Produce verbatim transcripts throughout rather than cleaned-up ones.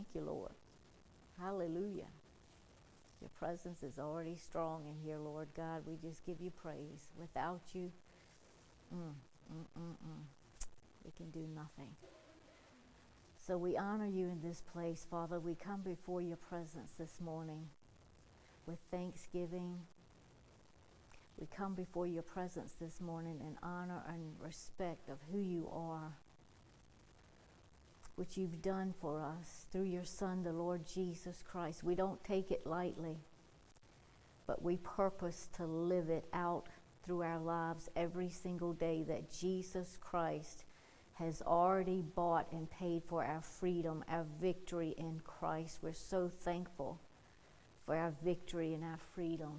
Thank you, Lord. Hallelujah. Your presence is already strong in here, Lord God. We just give you praise. Without you, mm, mm, mm, mm, we can do nothing. So we honor you in this place, Father. We come before your presence this morning with thanksgiving. We come before your presence this morning in honor and respect of who you are, which you've done for us through your Son, the Lord Jesus Christ. We don't take it lightly, but we purpose to live it out through our lives every single day, that Jesus Christ has already bought and paid for our freedom, our victory in Christ. We're so thankful for our victory and our freedom.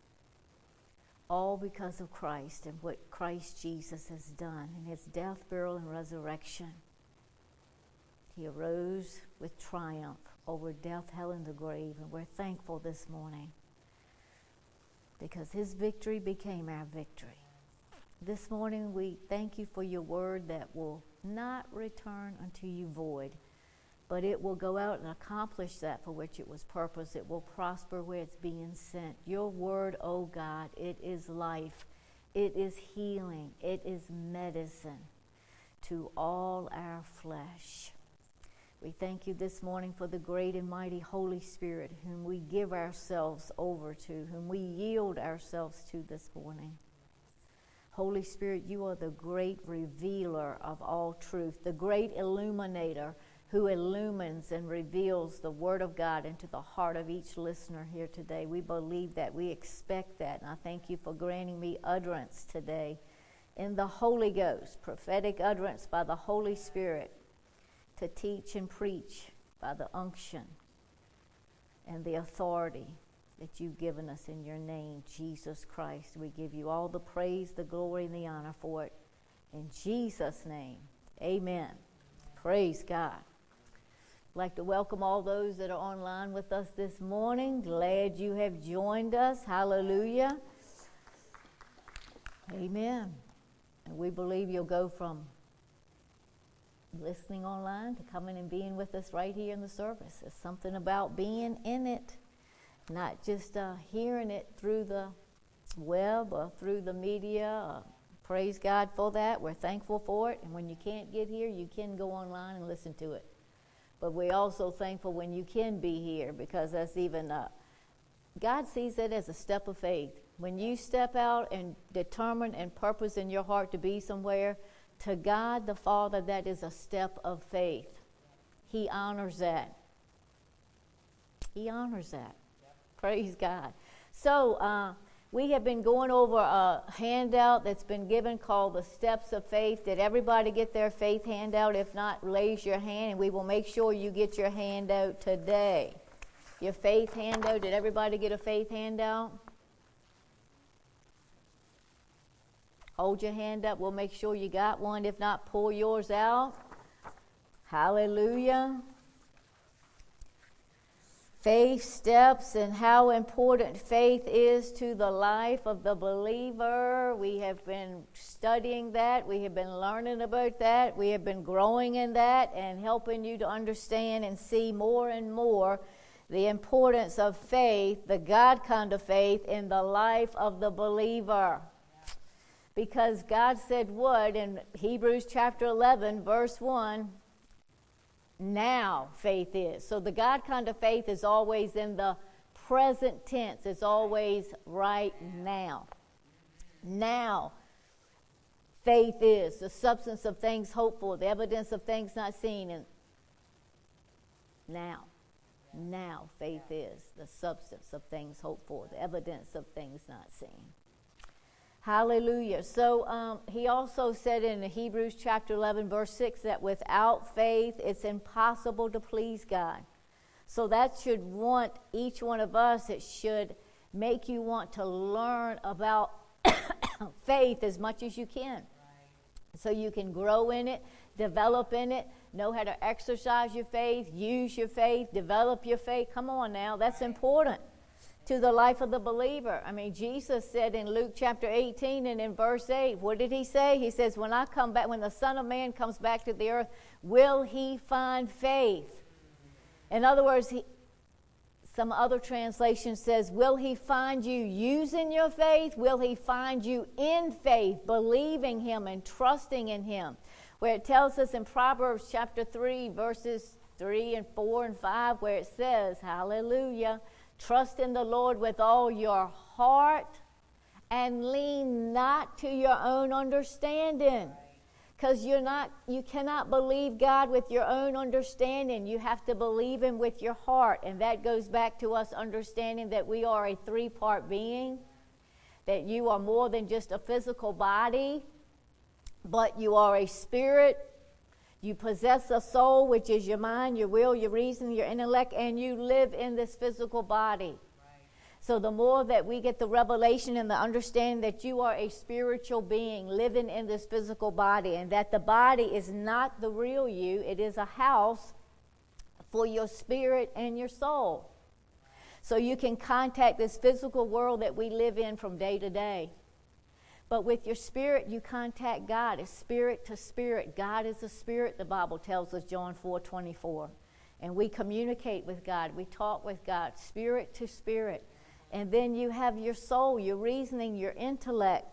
All because of Christ and what Christ Jesus has done in his death, burial, and resurrection. He arose with triumph over death, hell, and the grave, and we're thankful this morning because his victory became our victory. This morning we thank you for your word that will not return unto you void, but it will go out and accomplish that for which it was purposed. It will prosper where it's being sent. Your word, oh God, it is life. It is healing. It is medicine to all our flesh. We thank you this morning for the great and mighty Holy Spirit, whom we give ourselves over to, whom we yield ourselves to this morning. Holy Spirit, you are the great revealer of all truth, the great illuminator who illumines and reveals the Word of God into the heart of each listener here today. We believe that. We expect that. And I thank you for granting me utterance today in the Holy Ghost, prophetic utterance by the Holy Spirit to teach and preach by the unction and the authority that you've given us in your name, Jesus Christ. We give you all the praise, the glory, and the honor for it. In Jesus' name, amen. Praise God. I'd like to welcome all those that are online with us this morning. Glad you have joined us. Hallelujah. Amen. And we believe you'll go from listening online to coming and being with us right here in the service. There's something about being in it, not just uh, hearing it through the web or through the media. Uh, praise God for that. We're thankful for it. And when you can't get here, you can go online and listen to it. But we're also thankful when you can be here, because that's even, uh, God sees it as a step of faith. When you step out and determine and purpose in your heart to be somewhere, to God the Father, that is a step of faith. He honors that. He honors that. Praise God. So uh, we have been going over a handout that's been given called the Steps of Faith. Did everybody get their faith handout? If not, raise your hand and we will make sure you get your handout today. Your faith handout. Did everybody get a faith handout? Hold your hand up. We'll make sure you got one. If not, pull yours out. Hallelujah. Faith steps and how important faith is to the life of the believer. We have been studying that. We have been learning about that. We have been growing in that and helping you to understand and see more and more the importance of faith, the God kind of faith, in the life of the believer. Because God said what in Hebrews chapter eleven, verse one, now faith is. So the God kind of faith is always in the present tense. It's always right now. Now faith is the substance of things hoped for, the evidence of things not seen. And now, now faith is the substance of things hoped for, the evidence of things not seen. Hallelujah. So um, he also said in Hebrews chapter eleven, verse six, that without faith, it's impossible to please God. So that should want each one of us, it should make you want to learn about faith as much as you can. Right. So you can grow in it, develop in it, know how to exercise your faith, use your faith, develop your faith. Come on now, that's important to the life of the believer. I mean, Jesus said in Luke chapter eighteen and in verse eight, what did he say? He says, when I come back, when the Son of Man comes back to the earth, will he find faith? In other words, he, some other translation says, will he find you using your faith? Will he find you in faith, believing him and trusting in him? Where it tells us in Proverbs chapter three, verses three and four and five, where it says, hallelujah, trust in the Lord with all your heart and lean not to your own understanding. Because you're not, you cannot believe God with your own understanding. You have to believe him with your heart. And that goes back to us understanding that we are a three-part being, that you are more than just a physical body, but you are a spirit. You possess a soul, which is your mind, your will, your reason, your intellect, and you live in this physical body. So the more that we get the revelation and the understanding that you are a spiritual being living in this physical body, and that the body is not the real you, it is a house for your spirit and your soul. So you can contact this physical world that we live in from day to day. But with your spirit, you contact God. It's spirit to spirit. God is a spirit, the Bible tells us, John four twenty-four. And we communicate with God. We talk with God, spirit to spirit. And then you have your soul, your reasoning, your intellect.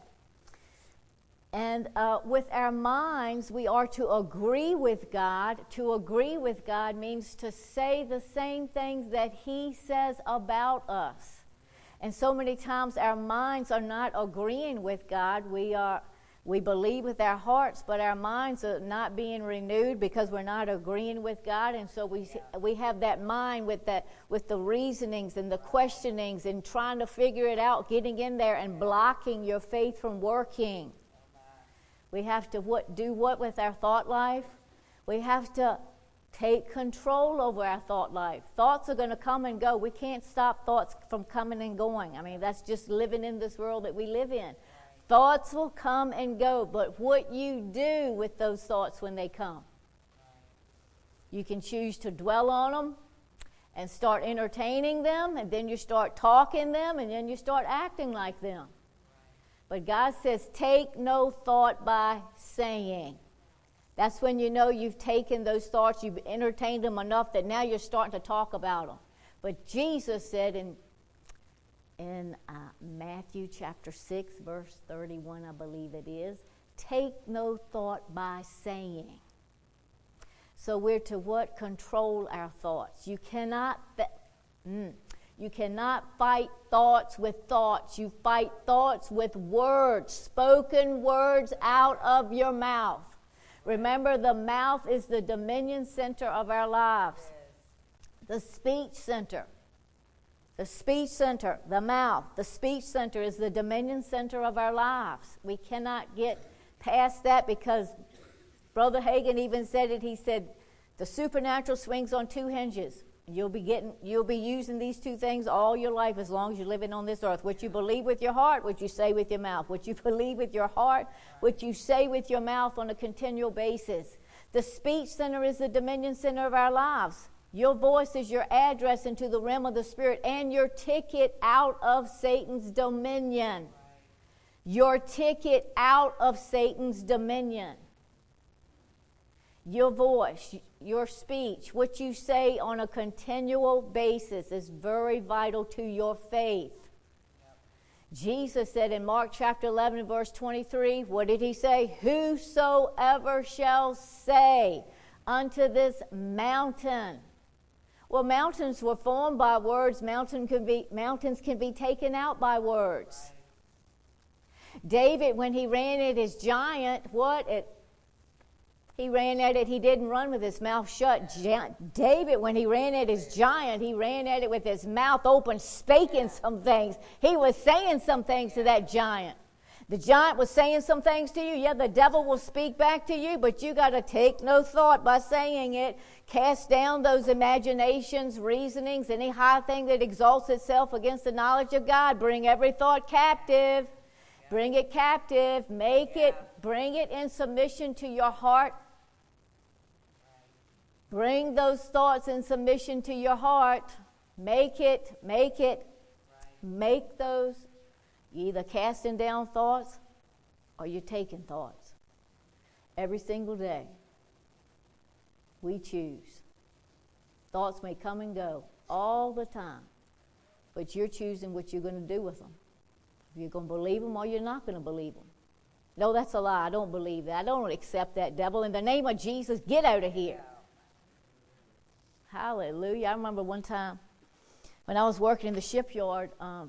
And uh, with our minds, we are to agree with God. To agree with God means to say the same things that he says about us. And so many times our minds are not agreeing with God. We are, we believe with our hearts, but our minds are not being renewed because we're not agreeing with God. And so we we have that mind with that with the reasonings and the questionings and trying to figure it out, getting in there and blocking your faith from working. We have to what do what with our thought life? We have to take control over our thought life. Thoughts are going to come and go. We can't stop thoughts from coming and going. I mean, that's just living in this world that we live in. Thoughts will come and go, but what you do with those thoughts when they come. You can choose to dwell on them and start entertaining them, and then you start talking them, and then you start acting like them. But God says, take no thought by saying. That's when you know you've taken those thoughts, you've entertained them enough that now you're starting to talk about them. But Jesus said in in uh, Matthew chapter six, verse thirty-one, I believe it is, take no thought by saying. So we're to what? Control our thoughts. You cannot, th- mm, you cannot fight thoughts with thoughts. You fight thoughts with words, spoken words out of your mouth. Remember, the mouth is the dominion center of our lives. The speech center. The speech center, the mouth, the speech center is the dominion center of our lives. We cannot get past that because Brother Hagin even said it. He said, the supernatural swings on two hinges. You'll be getting, you'll be using these two things all your life as long as you're living on this earth. What you believe with your heart, what you say with your mouth. What you believe with your heart, what you say with your mouth on a continual basis. The speech center is the dominion center of our lives. Your voice is your address into the realm of the Spirit and your ticket out of Satan's dominion. Your ticket out of Satan's dominion. Your voice, your speech, what you say on a continual basis is very vital to your faith. Yep. Jesus said in Mark chapter eleven, verse twenty-three, what did he say? Whosoever shall say unto this mountain. Well, mountains were formed by words. Mountain can be, mountains can be taken out by words. David, when he ran at his giant, what? It, he ran at it, he didn't run with his mouth shut. David, when he ran at his giant, he ran at it with his mouth open, speaking some things. He was saying some things to that giant. The giant was saying some things to you. Yeah, the devil will speak back to you, but you got to take no thought by saying it. Cast down those imaginations, reasonings, any high thing that exalts itself against the knowledge of God. Bring every thought captive. Yeah. Bring it captive. Make yeah. it, bring it in submission to your heart. Right. Bring those thoughts in submission to your heart. Make it, make it, right. Make those. You're either casting down thoughts or you're taking thoughts. Every single day, we choose Thoughts may come and go all the time, but you're choosing what you're going to do with them. If you're going to believe them or you're not going to believe them. No, that's a lie. I don't believe that. I don't accept that, devil. In the name of Jesus, get out of here. Hallelujah. I remember one time when I was working in the shipyard, um,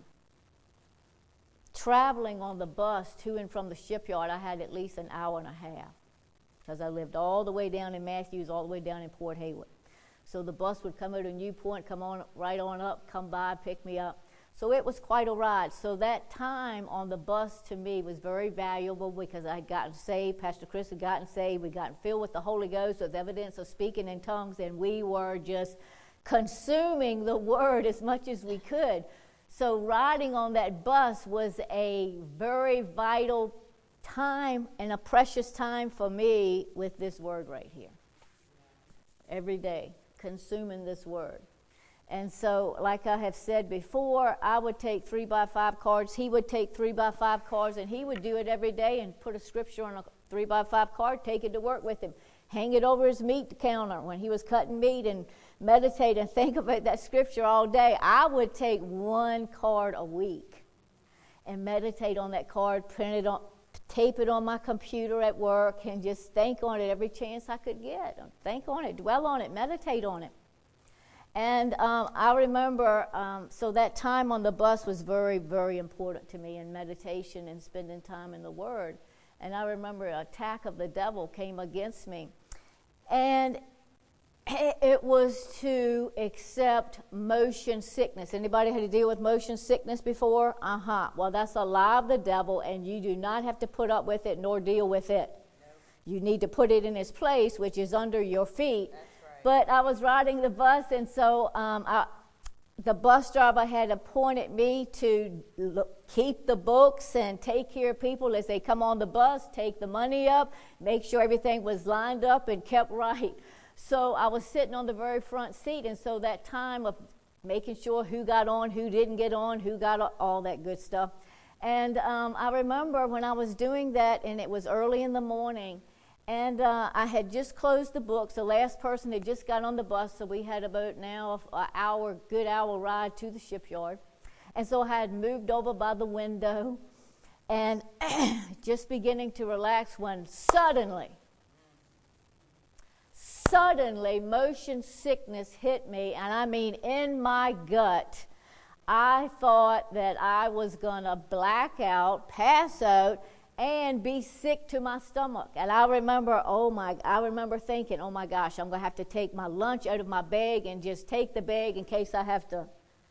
traveling on the bus to and from the shipyard, I had at least an hour and a half because I lived all the way down in Matthews, all the way down in Port Haywood. So the bus would come out of Newport, come on right on up, come by, pick me up. So it was quite a ride. So that time on the bus to me was very valuable because I had gotten saved. Pastor Chris had gotten saved. We got filled with the Holy Ghost with evidence of speaking in tongues, and we were just consuming the word as much as we could. So riding on that bus was a very vital time and a precious time for me with this word right here. Every day, consuming this word. And so, like I have said before, I would take three by five cards. He would take three by five cards, and he would do it every day and put a scripture on a three by five card, take it to work with him, hang it over his meat counter when he was cutting meat, and meditate and think about that scripture all day. I would take one card a week and meditate on that card, print it on, tape it on my computer at work, and just think on it every chance I could get. Think on it, dwell on it, meditate on it. And um, I remember, um, so that time on the bus was very, very important to me in meditation and spending time in the Word. And I remember an attack of the devil came against me. And it was to accept motion sickness. Anybody had to deal with motion sickness before? Uh-huh. Well, that's a lie of the devil, and you do not have to put up with it nor deal with it. No. You need to put it in its place, which is under your feet. But I was riding the bus, and so um, I, the bus driver had appointed me to look, keep the books and take care of people as they come on the bus, take the money up, make sure everything was lined up and kept right. So I was sitting on the very front seat, and so that time of making sure who got on, who didn't get on, who got all that good stuff. And um, I remember when I was doing that, and it was early in the morning, and uh, I had just closed the books. The last person had just got on the bus, so we had about now an hour, good hour ride to the shipyard. And so I had moved over by the window and just beginning to relax when suddenly, suddenly motion sickness hit me, and I mean in my gut. I thought that I was going to black out, pass out, and be sick to my stomach. And I remember, oh my, I remember thinking, oh my gosh, I'm going to have to take my lunch out of my bag and just take the bag in case I have to.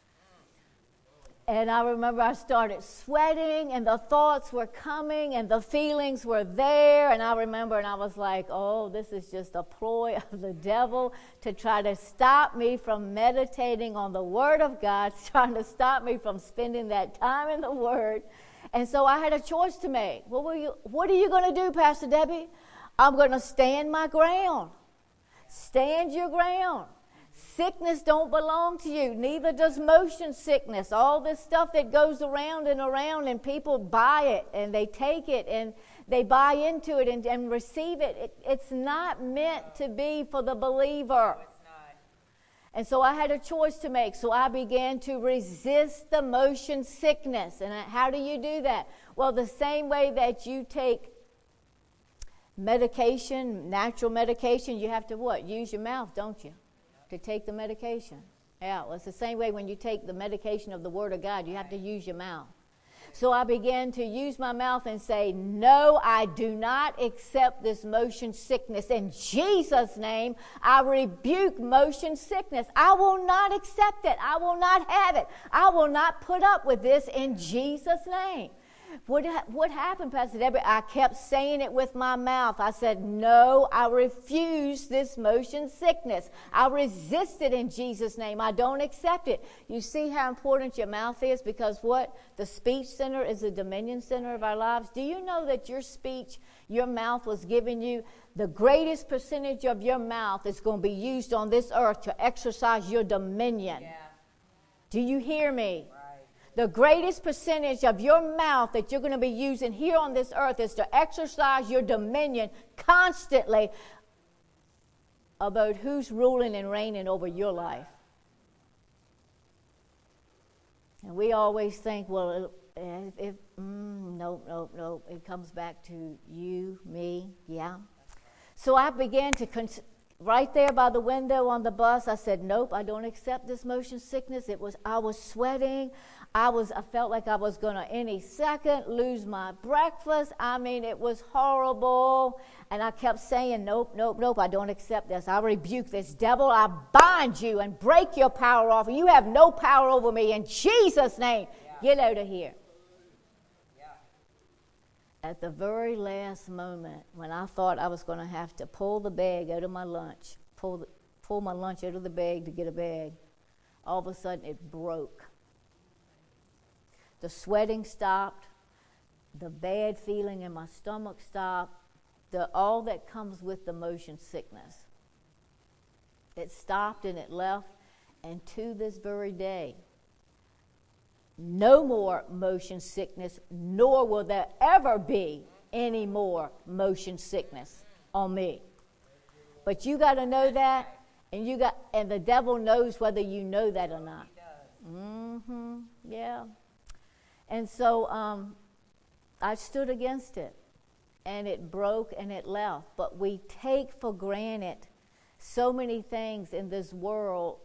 And I remember I started sweating, and the thoughts were coming, and the feelings were there. And I remember, and I was like, oh, this is just a ploy of the devil to try to stop me from meditating on the Word of God, trying to stop me from spending that time in the Word. And so I had a choice to make. What were you, what are you going to do, Pastor Debbie? I'm going to stand my ground. Stand your ground. Sickness don't belong to you. Neither does motion sickness. All this stuff that goes around and around, and people buy it and they take it and they buy into it and, and receive it. it. It's not meant to be for the believer. No, it's not. And so I had a choice to make. So I began to resist the motion sickness. And how do you do that? Well, the same way that you take medication, natural medication, you have to what? Use your mouth, don't you? To take the medication. Yeah, well, it's the same way when you take the medication of the Word of God, you have to use your mouth. So I began to use my mouth and say, no, I do not accept this motion sickness. In Jesus' name, I rebuke motion sickness. I will not accept it. I will not have it. I will not put up with this in Jesus' name. What, what happened, Pastor Debbie? I kept saying it with my mouth. I said, no, I refuse this motion sickness. I resist it in Jesus' name. I don't accept it. You see how important your mouth is? Because what? The speech center is the dominion center of our lives. Do you know that your speech, your mouth was giving you the greatest percentage of your mouth is going to be used on this earth to exercise your dominion? Yeah. Do you hear me? The greatest percentage of your mouth that you're going to be using here on this earth is to exercise your dominion constantly about who's ruling and reigning over your life. And we always think, well, if, if mm, no, no, no, it comes back to you, me, yeah. So I began to, con- right there by the window on the bus, I said, nope, I don't accept this motion sickness. It was, I was sweating. I was, I felt like I was going to any second lose my breakfast. I mean, it was horrible. And I kept saying, nope, nope, nope, I don't accept this. I rebuke this devil. I bind you and break your power off. You have no power over me. In Jesus' name, yeah. Get out of here. Yeah. At the very last moment, when I thought I was going to have to pull the bag out of my lunch, pull, the, pull my lunch out of the bag to get a bag, all of a sudden it broke. The sweating stopped. The bad feeling in my stomach stopped. The, all that comes with the motion sickness. It stopped and it left. And to this very day, no more motion sickness, nor will there ever be any more motion sickness on me. But you got to know that, and you got, and the devil knows whether you know that or not. Mm-hmm. Yeah. And so um, I stood against it, and it broke and it left. But we take for granted so many things in this world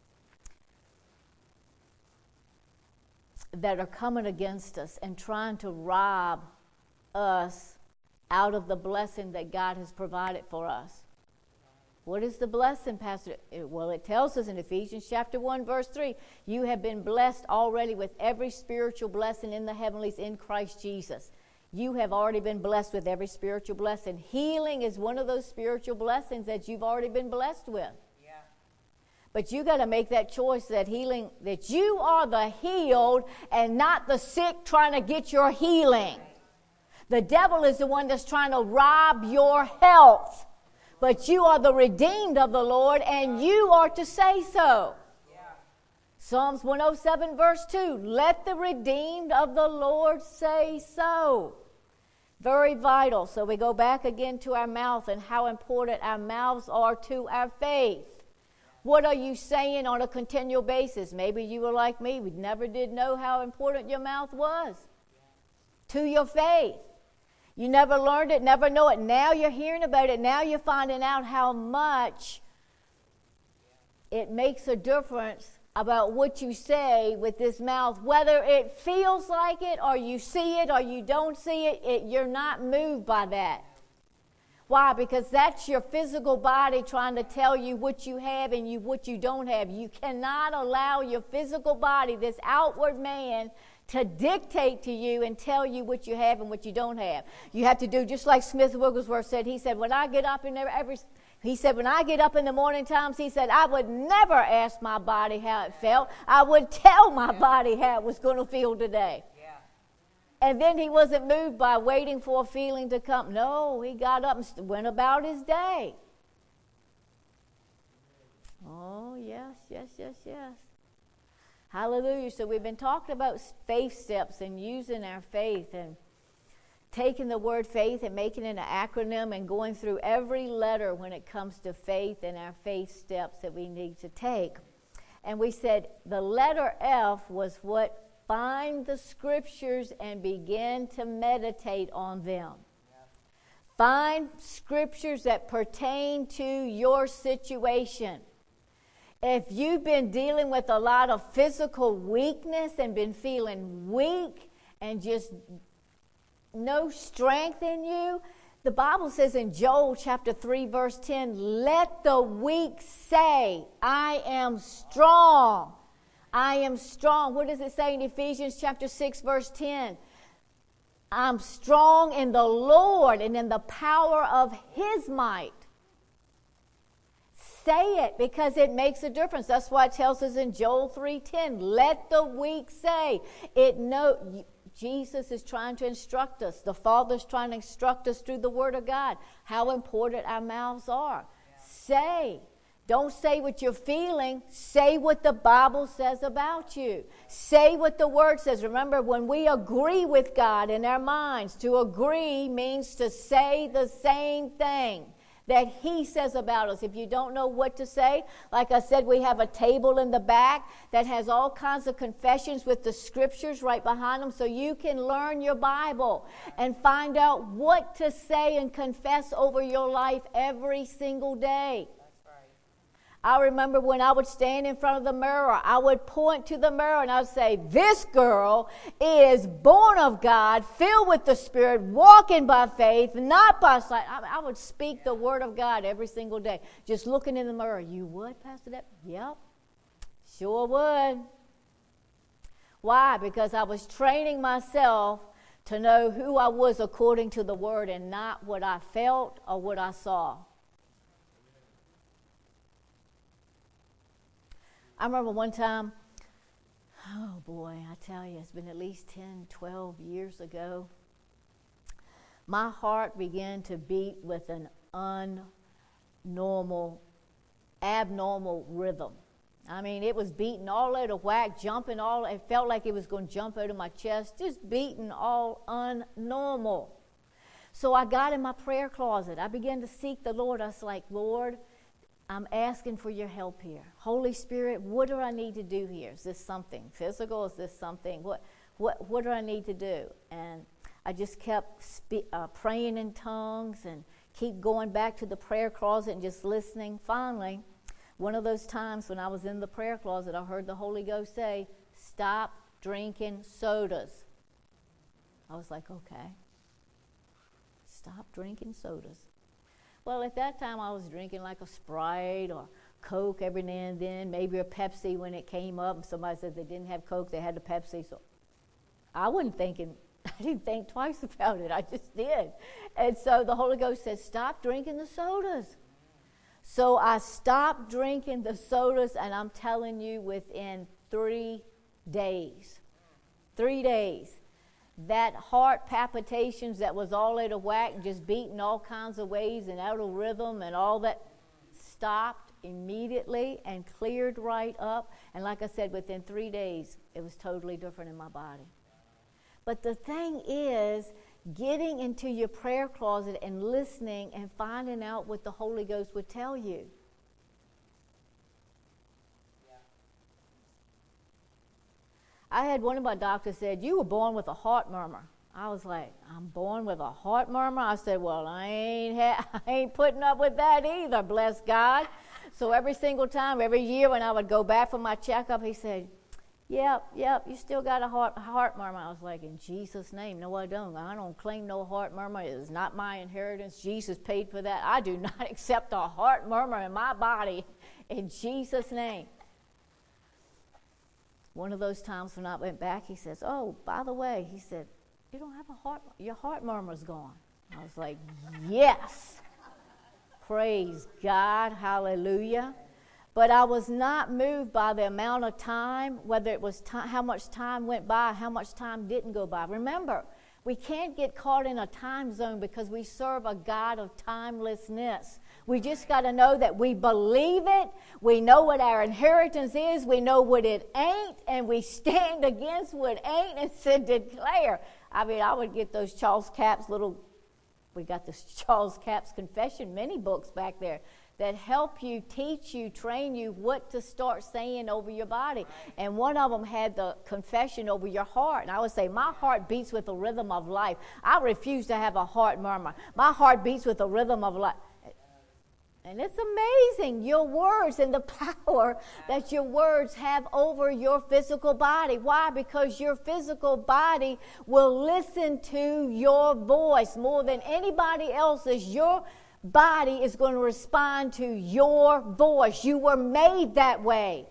that are coming against us and trying to rob us out of the blessing that God has provided for us. What is the blessing, Pastor? Well, it tells us in Ephesians chapter one, verse three, you have been blessed already with every spiritual blessing in the heavenlies in Christ Jesus. You have already been blessed with every spiritual blessing. Healing is one of those spiritual blessings that you've already been blessed with. Yeah. But you got to make that choice that healing, that you are the healed and not the sick trying to get your healing. The devil is the one that's trying to rob your health. But you are the redeemed of the Lord, and you are to say so. Yeah. Psalms one oh seven, verse two, let the redeemed of the Lord say so. Very vital. So we go back again to our mouth and how important our mouths are to our faith. What are you saying on a continual basis? Maybe you were like me. We never did know how important your mouth was to your faith. You never learned it, never know it. Now you're hearing about it. Now you're finding out how much it makes a difference about what you say with this mouth. Whether it feels like it or you see it or you don't see it, it you're not moved by that. Why? Because that's your physical body trying to tell you what you have and you what you don't have. You cannot allow your physical body, this outward man, to dictate to you and tell you what you have and what you don't have. You have to do just like Smith Wigglesworth said. He said, when I get up in every, he said, when I get up in the morning times, he said, I would never ask my body how it felt. I would tell my body how it was going to feel today. Yeah. And then he wasn't moved by waiting for a feeling to come. No, he got up and went about his day. Oh, yes, yes, yes, yes. Hallelujah. So we've been talking about faith steps and using our faith and taking the word faith and making it an acronym and going through every letter when it comes to faith and our faith steps that we need to take. And we said the letter F was what? Find the scriptures and begin to meditate on them. Yeah. Find scriptures that pertain to your situation. If you've been dealing with a lot of physical weakness and been feeling weak and just no strength in you, the Bible says in Joel chapter three, verse ten, let the weak say, I am strong. I am strong. What does it say in Ephesians chapter six, verse ten? I'm strong in the Lord and in the power of His might. Say it because it makes a difference. That's why it tells us in Joel three ten, let the weak say. It no, Jesus is trying to instruct us. The Father's trying to instruct us through the Word of God how important our mouths are. Yeah. Say. Don't say what you're feeling. Say what the Bible says about you. Say what the Word says. Remember, when we agree with God in our minds, to agree means to say the same thing that he says about us. If you don't know what to say, like I said, we have a table in the back that has all kinds of confessions with the scriptures right behind them, so you can learn your Bible and find out what to say and confess over your life every single day. I remember when I would stand in front of the mirror, I would point to the mirror and I would say, this girl is born of God, filled with the Spirit, walking by faith, not by sight. I, I would speak the word of God every single day, just looking in the mirror. You would, Pastor Deb? Yep, sure would. Why? Because I was training myself to know who I was according to the word and not what I felt or what I saw. I remember one time, oh boy, I tell you, it's been at least ten, twelve years ago. My heart began to beat with an unnormal, abnormal rhythm. I mean, it was beating all out of whack, jumping all, it felt like it was going to jump out of my chest, just beating all unnormal. So I got in my prayer closet. I began to seek the Lord. I was like, Lord, I'm asking for your help here. Holy Spirit, what do I need to do here? Is this something physical? Is this something? What what what do I need to do? And I just kept spe- uh, praying in tongues and keep going back to the prayer closet and just listening. Finally, one of those times when I was in the prayer closet, I heard the Holy Ghost say, stop drinking sodas. I was like, okay. Stop drinking sodas. Well, at that time, I was drinking like a Sprite or Coke every now and then, maybe a Pepsi when it came up. And somebody said they didn't have Coke, they had the Pepsi. So I wasn't thinking, I didn't think twice about it. I just did. And so the Holy Ghost said, stop drinking the sodas. So I stopped drinking the sodas, and I'm telling you, within three days, three days, that heart palpitations that was all out of whack, just beating all kinds of ways and out of rhythm and all that, stopped immediately and cleared right up. And like I said, within three days, it was totally different in my body. But the thing is, getting into your prayer closet and listening and finding out what the Holy Ghost would tell you. I had one of my doctors said, you were born with a heart murmur. I was like, I'm born with a heart murmur? I said, well, I ain't, ha- I ain't putting up with that either, bless God. So every single time, every year when I would go back for my checkup, he said, yep, yep, you still got a heart, heart murmur. I was like, in Jesus' name, no, I don't. I don't claim no heart murmur. It is not my inheritance. Jesus paid for that. I do not accept a heart murmur in my body in Jesus' name. One of those times when I went back, he says, oh, by the way, he said, you don't have a heart, your heart murmur's gone. I was like, yes. Praise God, hallelujah. But I was not moved by the amount of time, whether it was time, how much time went by, how much time didn't go by. Remember, we can't get caught in a time zone because we serve a God of timelessness. We just got to know that we believe it. We know what our inheritance is. We know what it ain't. And we stand against what ain't and said declare. I mean, I would get those Charles Capps little, we got this Charles Capps Confession mini books back there that help you, teach you, train you what to start saying over your body. And one of them had the confession over your heart. And I would say, my heart beats with the rhythm of life. I refuse to have a heart murmur. My heart beats with the rhythm of life. And it's amazing, your words and the power that your words have over your physical body. Why? Because your physical body will listen to your voice more than anybody else's. Your body is going to respond to your voice. You were made that way.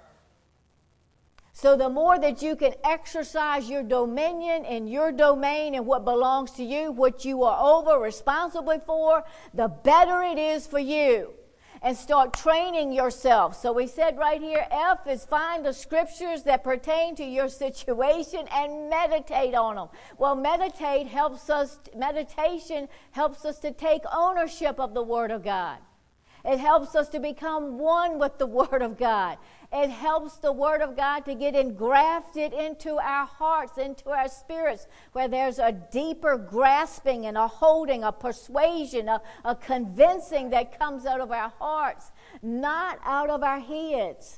So the more that you can exercise your dominion and your domain and what belongs to you, what you are over, responsible for, the better it is for you. And start training yourself. So we said right here, F is find the scriptures that pertain to your situation and meditate on them. Well, meditate helps us, meditation helps us to take ownership of the Word of God. It helps us to become one with the Word of God. It helps the Word of God to get engrafted into our hearts, into our spirits, where there's a deeper grasping and a holding, a persuasion, a, a convincing that comes out of our hearts, not out of our heads.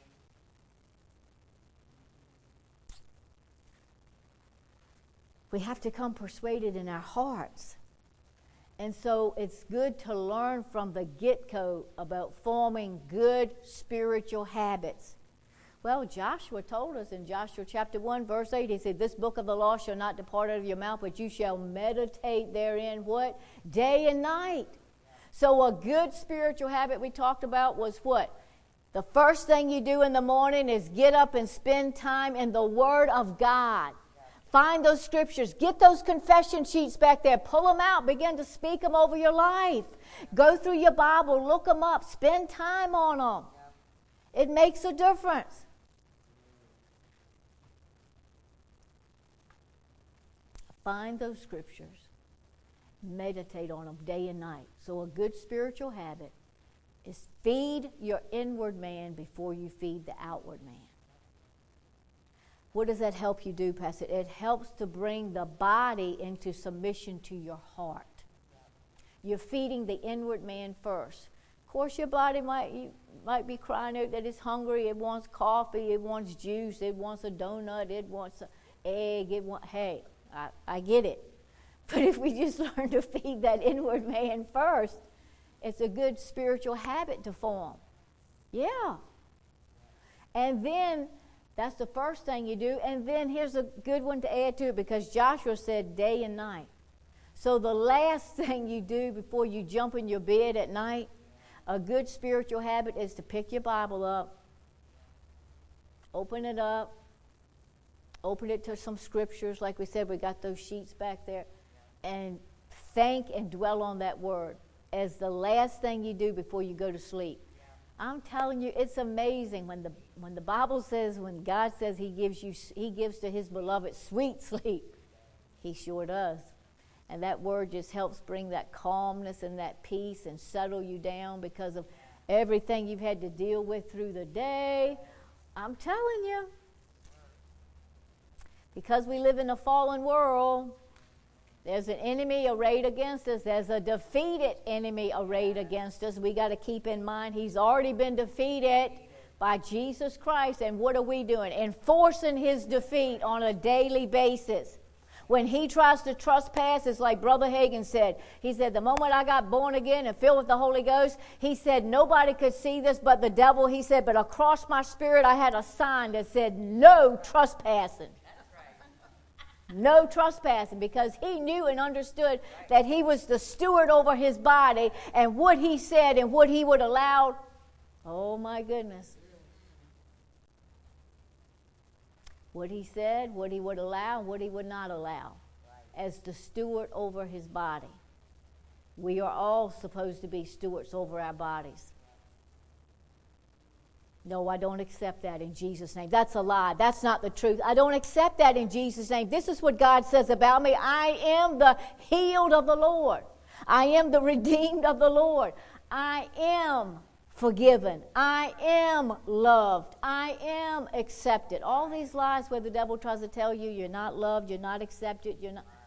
We have to come persuaded in our hearts. And so it's good to learn from the get-go about forming good spiritual habits. Well, Joshua told us in Joshua chapter one, verse eight, he said, this book of the law shall not depart out of your mouth, but you shall meditate therein, what? Day and night. So a good spiritual habit we talked about was what? The first thing you do in the morning is get up and spend time in the Word of God. Find those scriptures. Get those confession sheets back there. Pull them out. Begin to speak them over your life. Go through your Bible. Look them up. Spend time on them. It makes a difference. Find those scriptures. Meditate on them day and night. So a good spiritual habit is feed your inward man before you feed the outward man. What does that help you do, Pastor? It helps to bring the body into submission to your heart. You're feeding the inward man first. Of course, your body might you might be crying out that it's hungry. It wants coffee. It wants juice. It wants a donut. It wants an egg. It want, hey, I, I get it. But if we just learn to feed that inward man first, it's a good spiritual habit to form. Yeah. And then that's the first thing you do. And then here's a good one to add to it, because Joshua said day and night. So the last thing you do before you jump in your bed at night, a good spiritual habit is to pick your Bible up, open it up, open it to some scriptures. Like we said, we got those sheets back there. And think and dwell on that word as the last thing you do before you go to sleep. I'm telling you, it's amazing when the when the Bible says, when God says He gives you, He gives to His beloved sweet sleep. He sure does, and that word just helps bring that calmness and that peace and settle you down because of everything you've had to deal with through the day. I'm telling you, because we live in a fallen world. There's an enemy arrayed against us. There's a defeated enemy arrayed against us. We got to keep in mind he's already been defeated by Jesus Christ. And what are we doing? Enforcing his defeat on a daily basis. When he tries to trespass, it's like Brother Hagin said. He said, the moment I got born again and filled with the Holy Ghost, he said, nobody could see this but the devil. He said, but across my spirit I had a sign that said, no trespassing. No trespassing, because he knew and understood that he was the steward over his body, and what he said and what he would allow. Oh my goodness. What he said, what he would allow, and what he would not allow as the steward over his body. We are all supposed to be stewards over our bodies. No, I don't accept that in Jesus' name. That's a lie. That's not the truth. I don't accept that in Jesus' name. This is what God says about me. I am the healed of the Lord. I am the redeemed of the Lord. I am forgiven. I am loved. I am accepted. All these lies where the devil tries to tell you you're not loved, you're not accepted, you're not.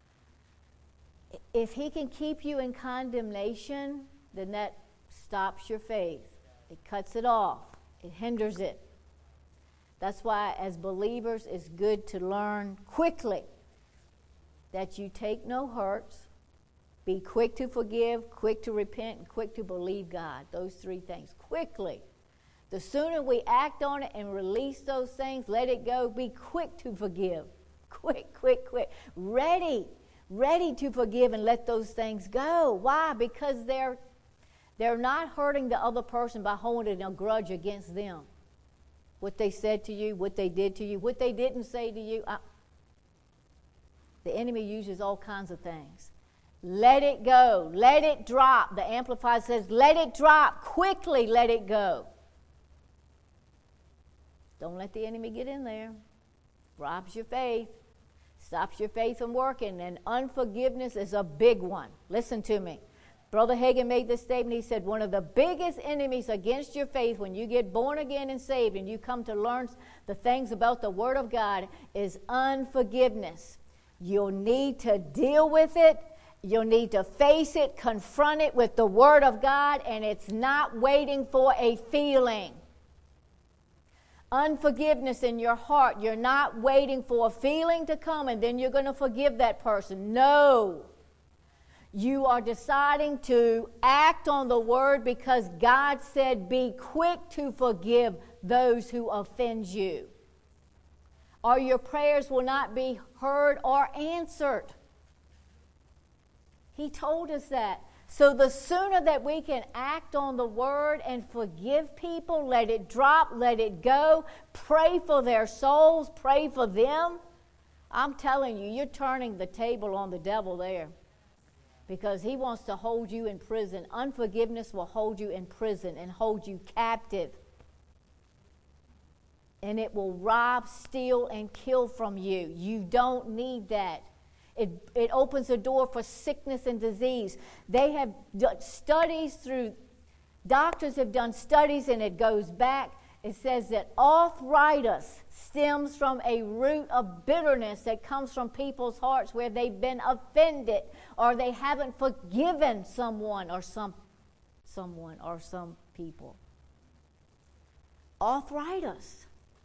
If he can keep you in condemnation, then that stops your faith. It cuts it off. It hinders it. That's why, as believers, it's good to learn quickly that you take no hurts, be quick to forgive, quick to repent, and quick to believe God. Those three things. Quickly. The sooner we act on it and release those things, let it go, be quick to forgive. Quick, quick, quick. Ready. Ready to forgive and let those things go. Why? Because they're They're not hurting the other person by holding a grudge against them. What they said to you, what they did to you, what they didn't say to you. I, the enemy uses all kinds of things. Let it go. Let it drop. The Amplified says, let it drop. Quickly let it go. Don't let the enemy get in there. Robs your faith. Stops your faith from working. And unforgiveness is a big one. Listen to me. Brother Hagin made this statement. He said, one of the biggest enemies against your faith when you get born again and saved and you come to learn the things about the Word of God is unforgiveness. You'll need to deal with it. You'll need to face it, confront it with the Word of God, and it's not waiting for a feeling. Unforgiveness in your heart, you're not waiting for a feeling to come and then you're going to forgive that person. No. You are deciding to act on the Word because God said, be quick to forgive those who offend you, or your prayers will not be heard or answered. He told us that. So the sooner that we can act on the Word and forgive people, let it drop, let it go, pray for their souls, pray for them. I'm telling you, you're turning the table on the devil there. Because he wants to hold you in prison. Unforgiveness will hold you in prison and hold you captive. And it will rob, steal, and kill from you. You don't need that. It, it opens a door for sickness and disease. They have done studies through, doctors have done studies, and it goes back. It says that arthritis stems from a root of bitterness that comes from people's hearts where they've been offended or they haven't forgiven someone or some someone or some people. Arthritis.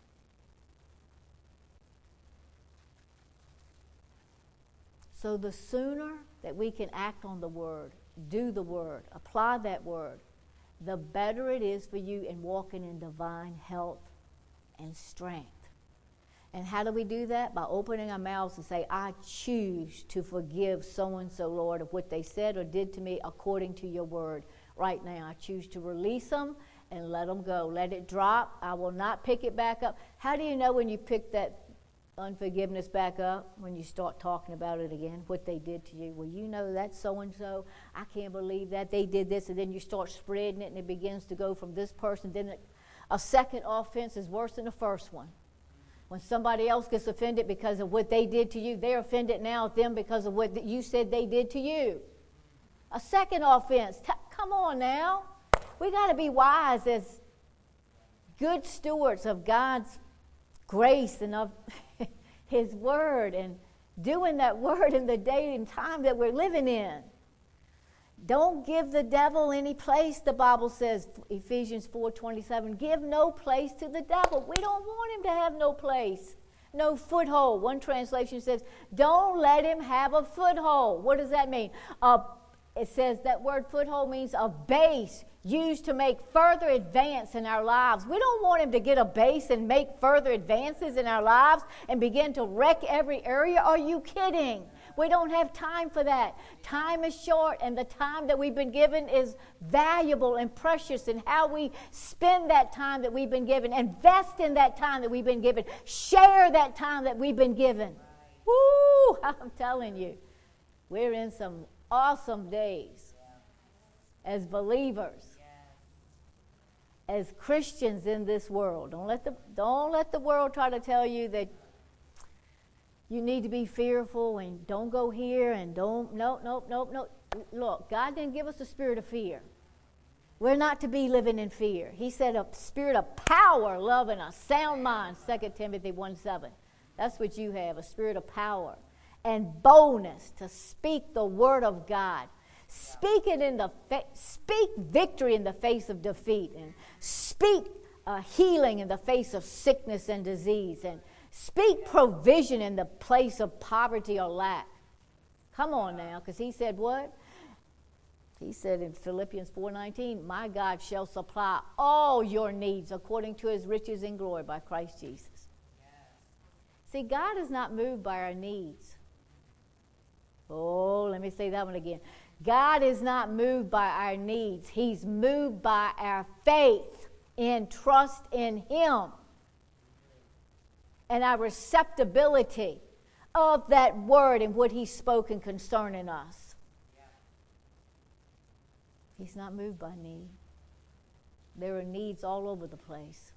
So the sooner that we can act on the Word, do the Word, apply that Word, the better it is for you in walking in divine health and strength. And how do we do that? By opening our mouths and say, I choose to forgive so-and-so, Lord, of what they said or did to me according to your Word. Right now, I choose to release them and let them go. Let it drop. I will not pick it back up. How do you know when you pick that unforgiveness back up? When you start talking about it again, what they did to you. Well, you know that's so-and-so. I can't believe that they did this. And then you start spreading it, and it begins to go from this person. Then it, a second offense is worse than the first one. When somebody else gets offended because of what they did to you, they're offended now at them because of what you said they did to you. A second offense. T- come on now. We got to be wise as good stewards of God's grace and of His Word, and doing that Word in the day and time that we're living in. Don't give the devil any place, the Bible says, Ephesians four twenty-seven. Give no place to the devil. We don't want him to have no place, no foothold. One translation says, don't let him have a foothold. What does that mean? Uh, it says that word foothold means a base used to make further advance in our lives. We don't want him to get a base and make further advances in our lives and begin to wreck every area. Are you kidding? We don't have time for that. Time is short, and the time that we've been given is valuable and precious. And how we spend that time that we've been given, invest in that time that we've been given, share that time that we've been given. Woo! I'm telling you, we're in some awesome days as believers, as Christians in this world. Don't let the don't let the world try to tell you that you need to be fearful and don't go here and don't, nope, nope, nope, nope. Look, God didn't give us a spirit of fear. We're not to be living in fear. He said a spirit of power, love, and a sound mind, Second Timothy one seven. That's what you have, a spirit of power and boldness to speak the word of God. Speak it in the fa- speak victory in the face of defeat, and speak uh, healing in the face of sickness and disease, and speak provision in the place of poverty or lack. Come on now, because he said what? He said in Philippians four nineteen, my God shall supply all your needs according to his riches in glory by Christ Jesus. Yes. See, God is not moved by our needs. Oh, let me say that one again. God is not moved by our needs. He's moved by our faith and trust in him and our receptibility of that word and what he's spoken concerning us. He's not moved by need. There are needs all over the place.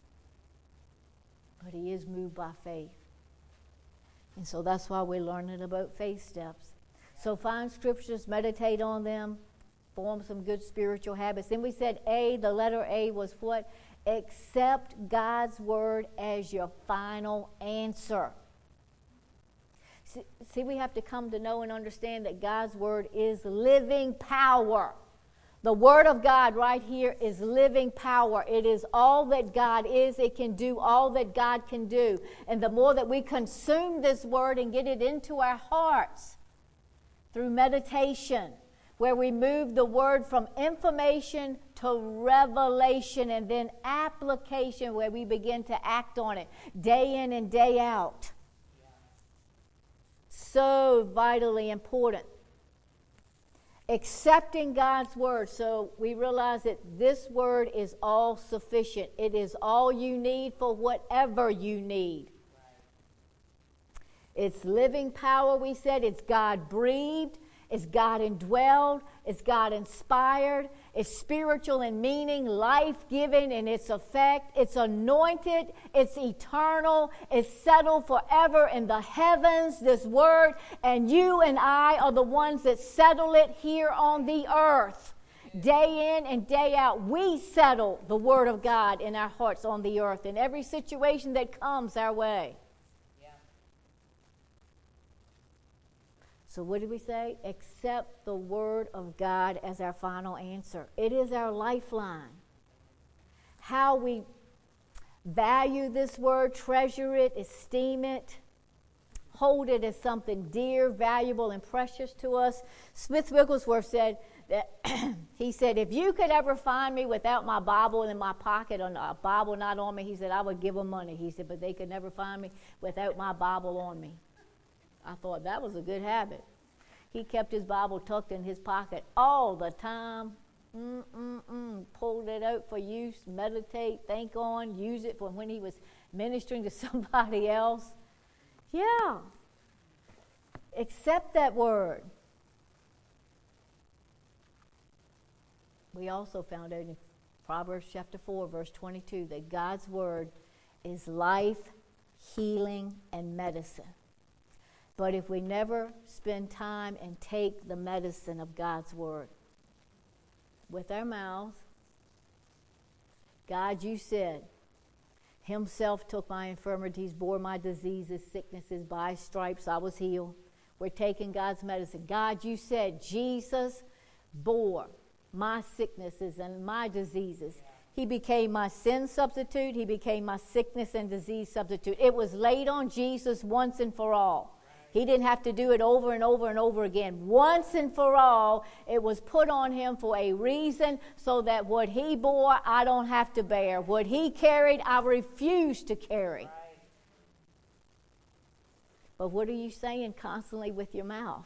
But he is moved by faith. And so that's why we're learning about faith steps. So find scriptures, meditate on them, form some good spiritual habits. Then we said A, the letter A was what? Accept God's word as your final answer. See, see, we have to come to know and understand that God's word is living power. The word of God right here is living power. It is all that God is. It can do all that God can do. And the more that we consume this word and get it into our hearts through meditation, where we move the word from information to revelation and then application, where we begin to act on it day in and day out. So vitally important. Accepting God's word. So we realize that this word is all sufficient. It is all you need for whatever you need. It's living power, we said. It's God breathed. It's God indwelled. It's God inspired. It's spiritual in meaning, life-giving in its effect. It's anointed. It's eternal. It's settled forever in the heavens, this word. And you and I are the ones that settle it here on the earth. Day in and day out, we settle the word of God in our hearts on the earth in every situation that comes our way. So what did we say? Accept the word of God as our final answer. It is our lifeline. How we value this word, treasure it, esteem it, hold it as something dear, valuable, and precious to us. Smith Wigglesworth said that he said, if you could ever find me without my Bible in my pocket or a Bible not on me, he said, I would give them money. He said, but they could never find me without my Bible on me. I thought that was a good habit. He kept his Bible tucked in his pocket all the time. Mm-mm-mm. Pulled it out for use, meditate, think on, use it for when he was ministering to somebody else. Yeah. Accept that word. We also found out in Proverbs chapter four, verse twenty-two, that God's word is life, healing, and medicine. But if we never spend time and take the medicine of God's word with our mouths, God, you said, himself took my infirmities, bore my diseases, sicknesses, by stripes I was healed. We're taking God's medicine. God, you said, Jesus bore my sicknesses and my diseases. He became my sin substitute. He became my sickness and disease substitute. It was laid on Jesus once and for all. He didn't have to do it over and over and over again. Once and for all, it was put on him for a reason, so that what he bore, I don't have to bear. What he carried, I refuse to carry. Right. But what are you saying constantly with your mouth?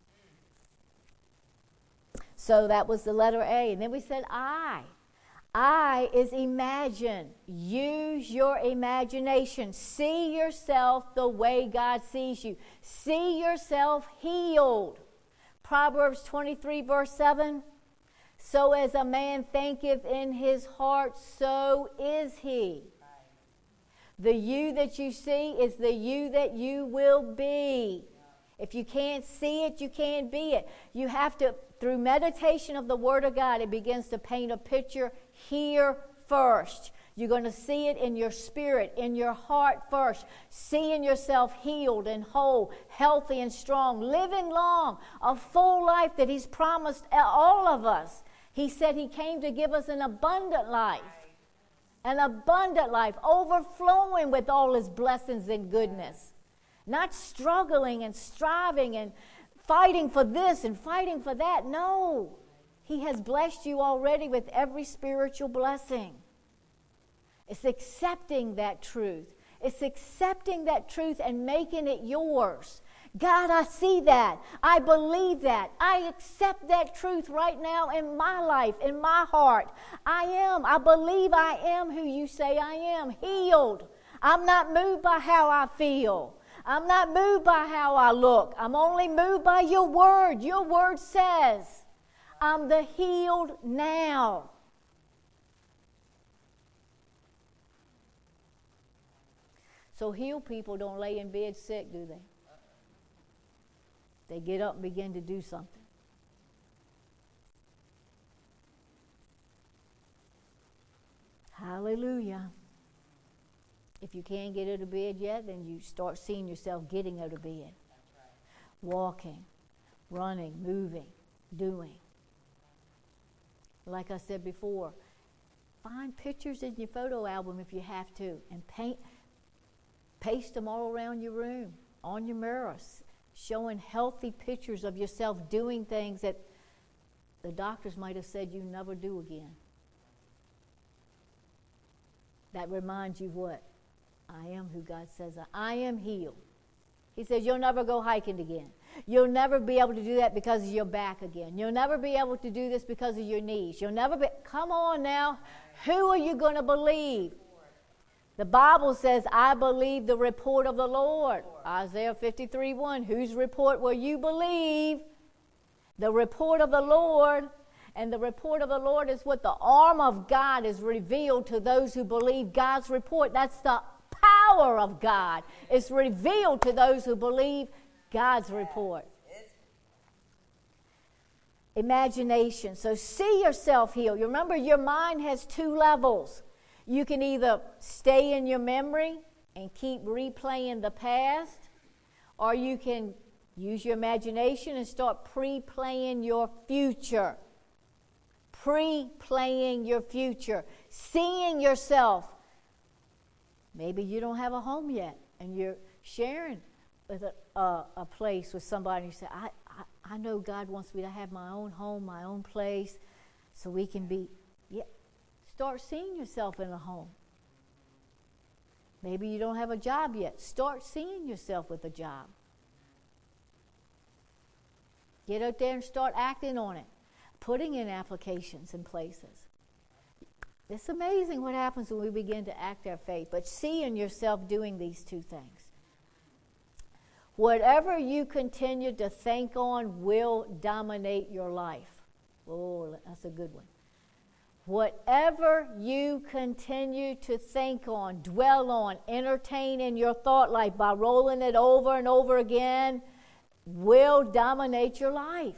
So that was the letter A. And then we said I. I is imagine. Use your imagination. See yourself the way God sees you. See yourself healed. Proverbs twenty-three, verse seven. So as a man thinketh in his heart, so is he. The you that you see is the you that you will be. If you can't see it, you can't be it. You have to, through meditation of the Word of God, it begins to paint a picture here first. You're going to see it in your spirit, in your heart first. Seeing yourself healed and whole, healthy and strong, living long, a full life that He's promised all of us. He said He came to give us an abundant life. An abundant life, overflowing with all His blessings and goodness. Not struggling and striving and fighting for this and fighting for that. No. He has blessed you already with every spiritual blessing. It's accepting that truth. It's accepting that truth and making it yours. God, I see that. I believe that. I accept that truth right now in my life, in my heart. I am. I believe I am who you say I am. Healed. I'm not moved by how I feel. I'm not moved by how I look. I'm only moved by your word. Your word says, I'm the healed now. So healed people don't lay in bed sick, do they? They get up and begin to do something. Hallelujah. If you can't get out of bed yet, then you start seeing yourself getting out of bed. Walking, running, moving, doing. Like I said before, find pictures in your photo album if you have to, and paint, paste them all around your room, on your mirrors, showing healthy pictures of yourself doing things that the doctors might have said you never do again. That reminds you what? I am who God says I, I am healed. He says you'll never go hiking again. You'll never be able to do that because of your back again. You'll never be able to do this because of your knees. You'll never be, come on now. Who are you going to believe? The Bible says, I believe the report of the Lord. Isaiah fifty-three one. Whose report will you believe? The report of the Lord. And the report of the Lord is what the arm of God is revealed to those who believe God's report. That's the power of God. It's revealed to those who believe God's report. Imagination. So see yourself healed. You remember, your mind has two levels. You can either stay in your memory and keep replaying the past, or you can use your imagination and start pre-playing your future. Pre-playing your future. Seeing yourself. Maybe you don't have a home yet, and you're sharing with a, a, a place with somebody. And you say, I, I, I know God wants me to have my own home, my own place, so we can be, yeah. Start seeing yourself in a home. Maybe you don't have a job yet. Start seeing yourself with a job. Get out there and start acting on it. Putting in applications in places. It's amazing what happens when we begin to act our faith. But seeing yourself doing these two things. Whatever you continue to think on will dominate your life. Oh, that's a good one. Whatever you continue to think on, dwell on, entertain in your thought life by rolling it over and over again, will dominate your life.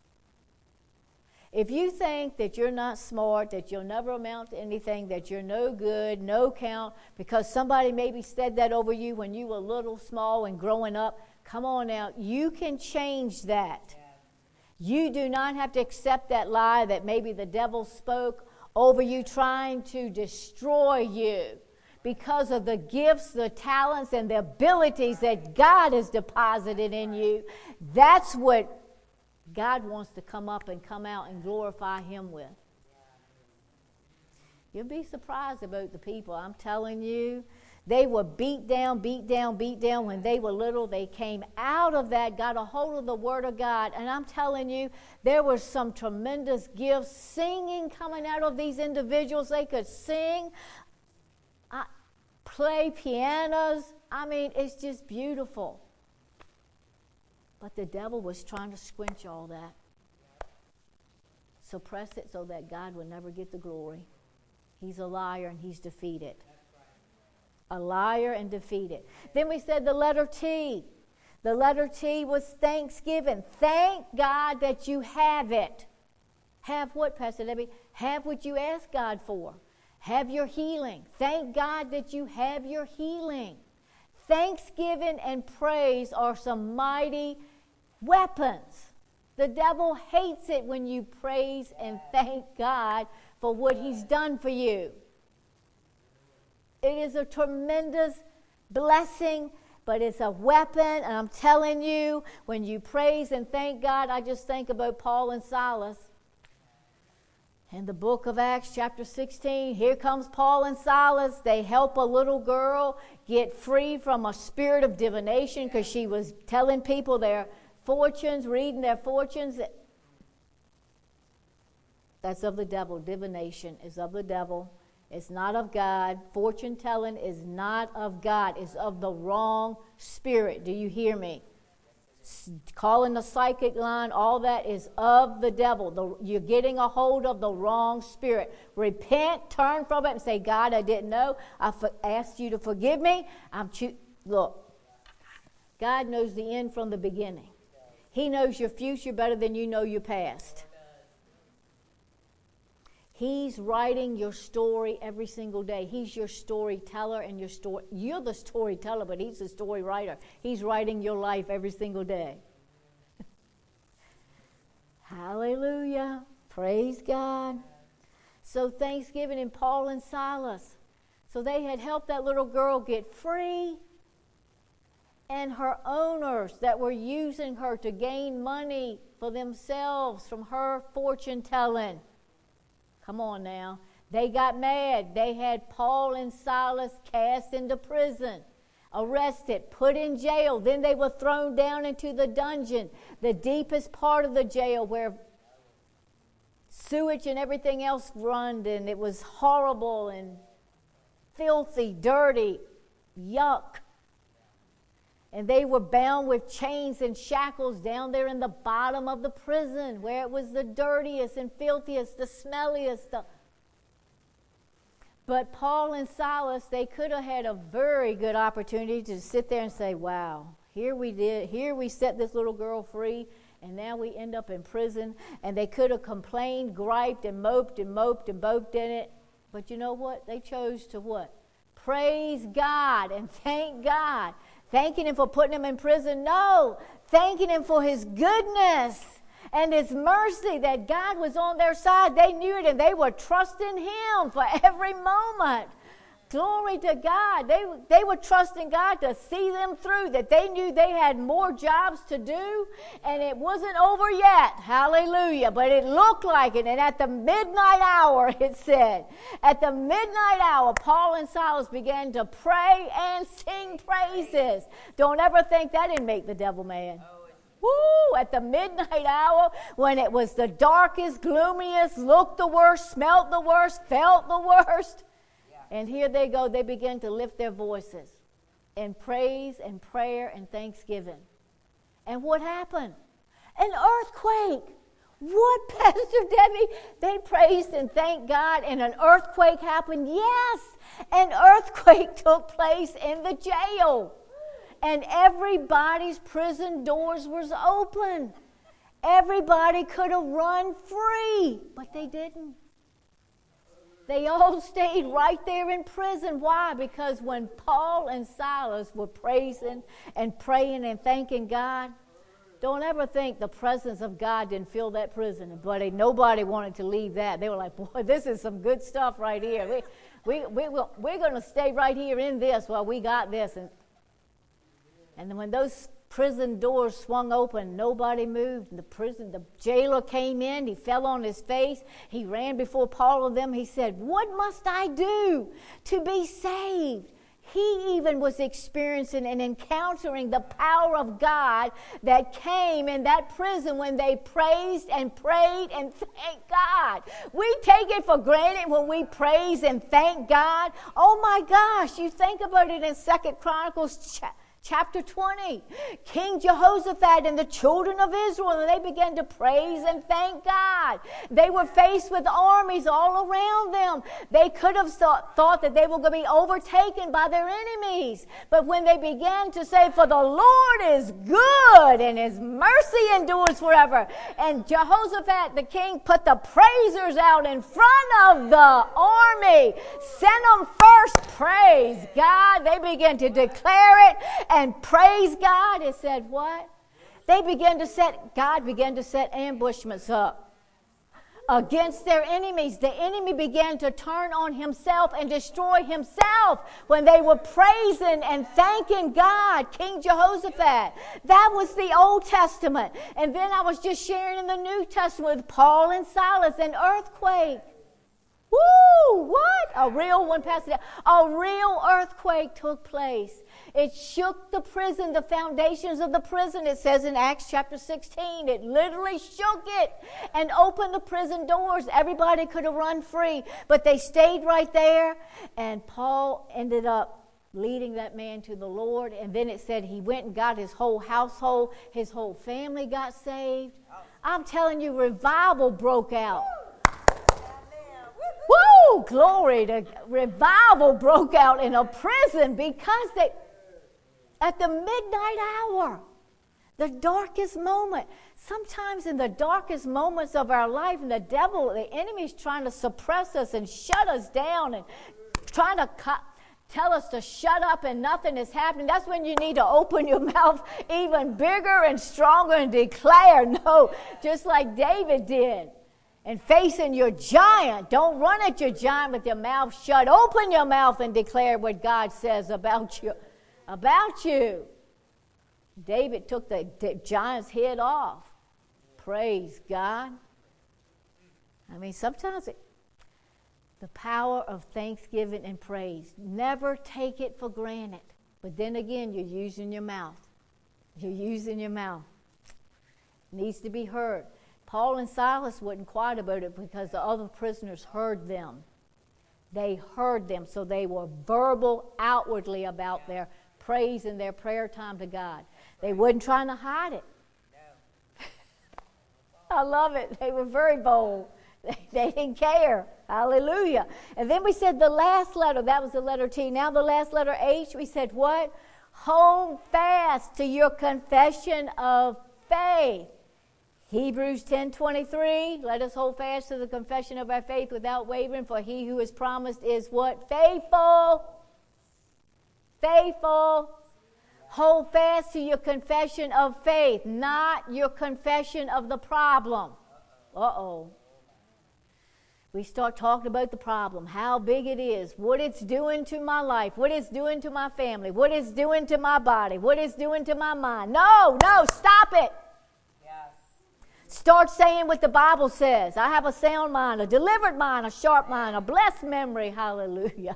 If you think that you're not smart, that you'll never amount to anything, that you're no good, no count, because somebody maybe said that over you when you were little, small, and growing up, come on now, you can change that. You do not have to accept that lie that maybe the devil spoke over you trying to destroy you because of the gifts, the talents, and the abilities that God has deposited in you. That's what God wants to come up and come out and glorify Him with. You'll be surprised about the people. I'm telling you, they were beat down, beat down, beat down when they were little. They came out of that, got a hold of the Word of God. And I'm telling you, there were some tremendous gifts, singing coming out of these individuals. They could sing, uh, play pianos. I mean, it's just beautiful. But the devil was trying to squinch all that. Suppress it so that God would never get the glory. He's a liar and he's defeated. A liar and defeated. Then we said the letter T. The letter T was thanksgiving. Thank God that you have it. Have what, Pastor Debbie? Have what you ask God for. Have your healing. Thank God that you have your healing. Thanksgiving and praise are some mighty weapons. The devil hates it when you praise and thank God for what He's done for you. It is a tremendous blessing, but it's a weapon. And I'm telling you, when you praise and thank God, I just think about Paul and Silas. In the book of Acts, chapter sixteen, here comes Paul and Silas. They help a little girl get free from a spirit of divination because she was telling people their fortunes, reading their fortunes. That's of the devil. Divination is of the devil. It's not of God. Fortune telling is not of God. It's of the wrong spirit. Do you hear me? Calling the psychic line, all that is of the devil. The, you're getting a hold of the wrong spirit. Repent, turn from it, and say, God, I didn't know. I for- asked you to forgive me. I'm cho- Look, God knows the end from the beginning. He knows your future better than you know your past. He's writing your story every single day. He's your storyteller and your story. You're the storyteller, but he's the story writer. He's writing your life every single day. Hallelujah. Praise God. So Thanksgiving in Paul and Silas. So they had helped that little girl get free. And her owners that were using her to gain money for themselves from her fortune telling. Come on now. They got mad. They had Paul and Silas cast into prison, arrested, put in jail. Then they were thrown down into the dungeon, the deepest part of the jail where sewage and everything else run, and it was horrible and filthy, dirty, yuck. And they were bound with chains and shackles down there in the bottom of the prison where it was the dirtiest and filthiest, the smelliest. The... But Paul and Silas, they could have had a very good opportunity to sit there and say, wow, here we did, here we set this little girl free, and now we end up in prison. And they could have complained, griped, and moped and moped and moped in it. But you know what? They chose to what? Praise God and thank God. Thanking him for putting him in prison? No. Thanking him for his goodness and his mercy, that God was on their side. They knew it, and they were trusting him for every moment. Glory to God. They, they were trusting God to see them through, that they knew they had more jobs to do, and it wasn't over yet. Hallelujah. But it looked like it. And at the midnight hour, it said, at the midnight hour, Paul and Silas began to pray and sing praises. Don't ever think that didn't make the devil mad. Woo! At the midnight hour, when it was the darkest, gloomiest, looked the worst, smelt the worst, felt the worst. And here they go, they begin to lift their voices in praise and prayer and thanksgiving. And what happened? An earthquake. What, Pastor Debbie? They praised and thanked God, and an earthquake happened? Yes, an earthquake took place in the jail. And everybody's prison doors was open. Everybody could have run free, but they didn't. They all stayed right there in prison. Why? Because when Paul and Silas were praising and praying and thanking God, don't ever think the presence of God didn't fill that prison. But nobody wanted to leave that. They were like, boy, this is some good stuff right here. We, we, we will, we're going to stay right here in this while we got this. And, and then when those prison doors swung open, nobody moved. The prison, the jailer came in, he fell on his face, he ran before Paul and them, he said, what must I do to be saved? He even was experiencing and encountering the power of God that came in that prison when they praised and prayed and thanked God. We take it for granted when we praise and thank God. Oh my gosh, you think about it in Second Chronicles chapter Chapter twenty, King Jehoshaphat and the children of Israel, and they began to praise and thank God. They were faced with armies all around them. They could have thought, thought that they were going to be overtaken by their enemies. But when they began to say, for the Lord is good and his mercy endures forever, and Jehoshaphat, the king, put the praisers out in front of the army, sent them first, praise God. They began to declare it and praise God. It said what? They began to set, God began to set ambushments up against their enemies. The enemy began to turn on himself and destroy himself when they were praising and thanking God. King Jehoshaphat. That was the Old Testament. And then I was just sharing in the New Testament with Paul and Silas, an earthquake. Woo! What? A real one, Pastor. A real earthquake took place. It shook the prison, the foundations of the prison. It says in Acts chapter sixteen, it literally shook it and opened the prison doors. Everybody could have run free, but they stayed right there. And Paul ended up leading that man to the Lord. And then it said he went and got his whole household. His whole family got saved. I'm telling you, revival broke out. Woo! Glory to revival broke out in a prison because they, at the midnight hour, The darkest moment. Sometimes in the darkest moments of our life, and the devil, the enemy is trying to suppress us and shut us down and trying to cut, tell us to shut up and nothing is happening. That's when you need to open your mouth even bigger and stronger and declare, no, just like David did. And facing your giant, don't run at your giant with your mouth shut. Open your mouth and declare what God says about you. About you. David took the, the giant's head off. Praise God. I mean, sometimes it, the power of thanksgiving and praise. Never take it for granted. But then again, you're using your mouth. You're using your mouth. It needs to be heard. Paul and Silas wasn't quiet about it because the other prisoners heard them. They heard them, so they were verbal outwardly about their praise and their prayer time to God. They weren't trying to hide it. I love it. They were very bold. They, they didn't care. Hallelujah. And then we said the last letter. That was the letter T. Now the last letter H. We said what? Hold fast to your confession of faith. Hebrews ten twenty-three. Let us hold fast to the confession of our faith without wavering, for he who is promised is what? Faithful. Faithful. Hold fast to your confession of faith, not your confession of the problem. Uh-oh. We start talking about the problem, how big it is, what it's doing to my life, what it's doing to my family, what it's doing to my body, what it's doing to my mind. No, no, stop it. Yes. Start saying what the Bible says. I have a sound mind, a delivered mind, a sharp mind, a blessed memory. Hallelujah. Yes.